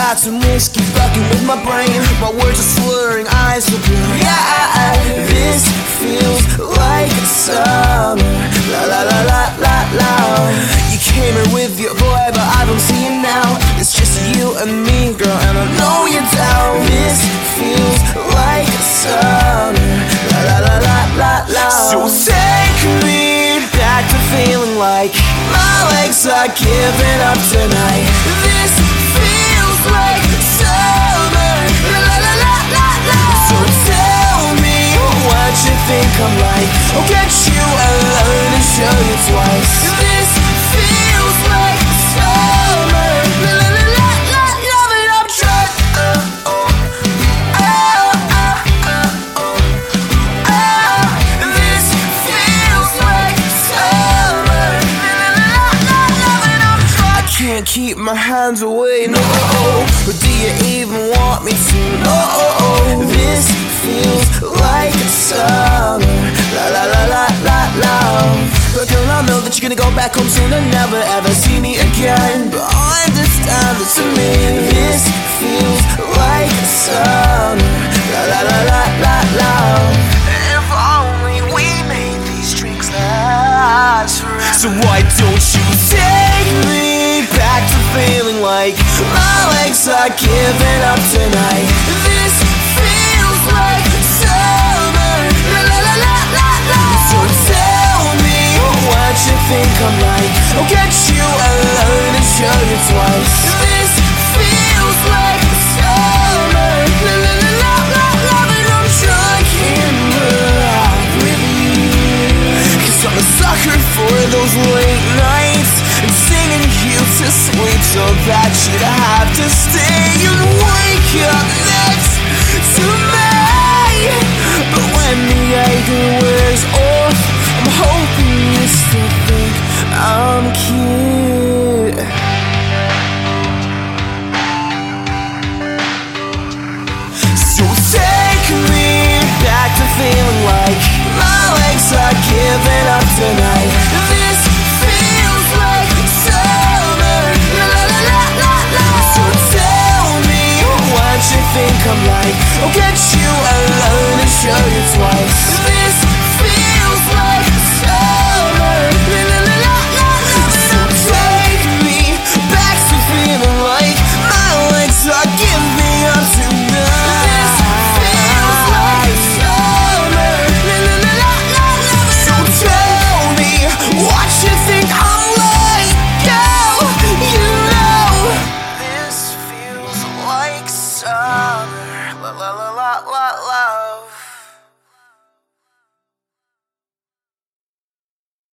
got some whiskey fucking with my brain. My words are slurring, eyes are blurring. Yeah, this feels like summer. La la la la la la. You came here with your boy, but I don't see you now. It's just you and me, girl, and I know you're down. This feels like summer. La la la la la la. So take me back to feeling like my legs are giving up tonight. This feels like summer. La la la la la la. So tell me what you think I'm like. I'll get you alone and show you twice. This feels like summer. La la la la la. Love it, I'm drunk. This feels like summer. La la la la. Love it, I'm drunk. I can't keep my hands away, no. But do you even want me to? No. This feels like summer. La la la la la la. But girl, I know that you're gonna go back home soon and never ever see me again. But I understand that to me this feels like summer. La la la la la la. If only we made these drinks last forever. So why don't you take me back to feeling like my legs are giving up tonight? This feels like summer. La la la la la la. So tell me what you think I'm like. I'll get you alone and show you twice. This feels like summer. La la la la la la. But I'm drunk in love with you. 'Cause I'm a sucker for those late nights and singing you to sleep, so that you'd have to stay and wake up next to me. But when the anger wears off, I'm hoping you still think I'm cute. So take me back to feeling like my legs are giving up tonight. This feels like summer. La la la la la la. So tell me what you think I'm like. I'll get you alone and show you twice. This feels like summer. La la la la la la. So take me back to feeling like my legs are giving up tonight. This feels like summer. La la la la la la. So tell me what you think I'm like. Girl, you know this feels like summer. La la la la la la.